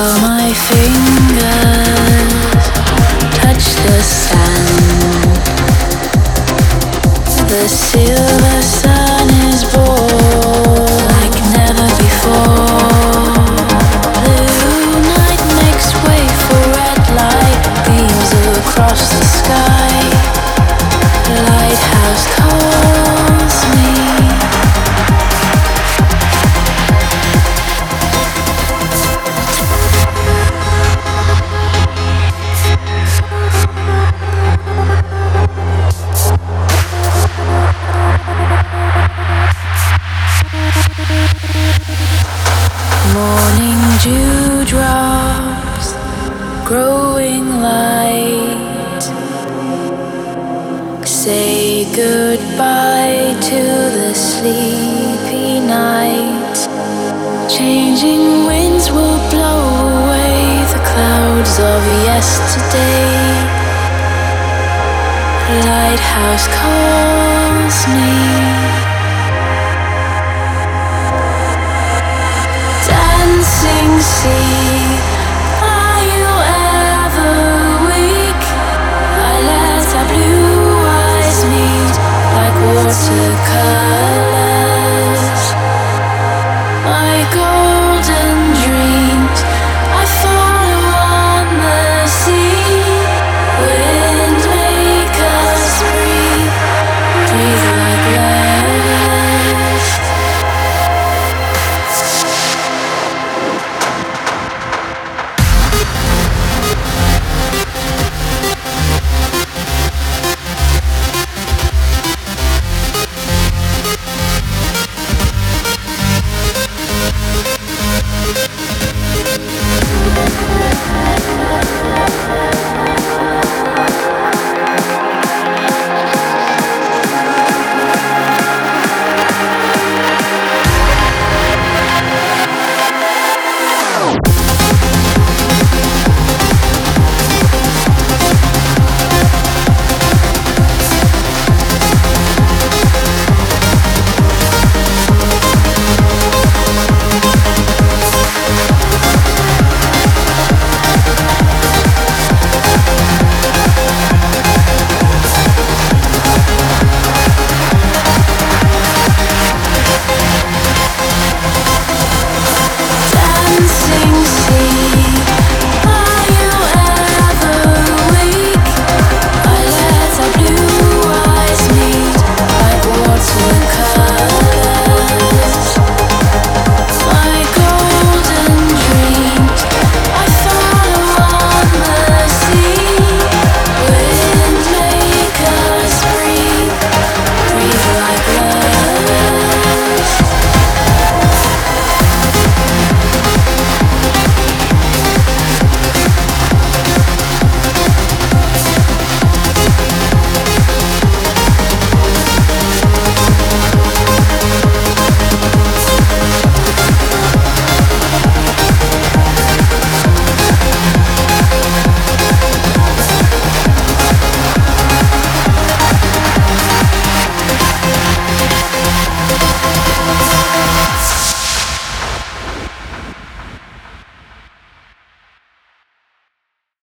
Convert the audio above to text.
my fingers touch the sand. The silver sun is born like never before. Blue night makes way for red light, beams across the sky. Lighthouse calls me. Morning dewdrops, growing light. Say goodbye to the sleepy night. Changing winds will blow away the clouds of yesterday. Lighthouse calls me. Dancing sea, are you ever weak? I let our blue eyes meet like watercolors. My golden dreams I follow on the sea. Wind make us breathe, breathe like lovers.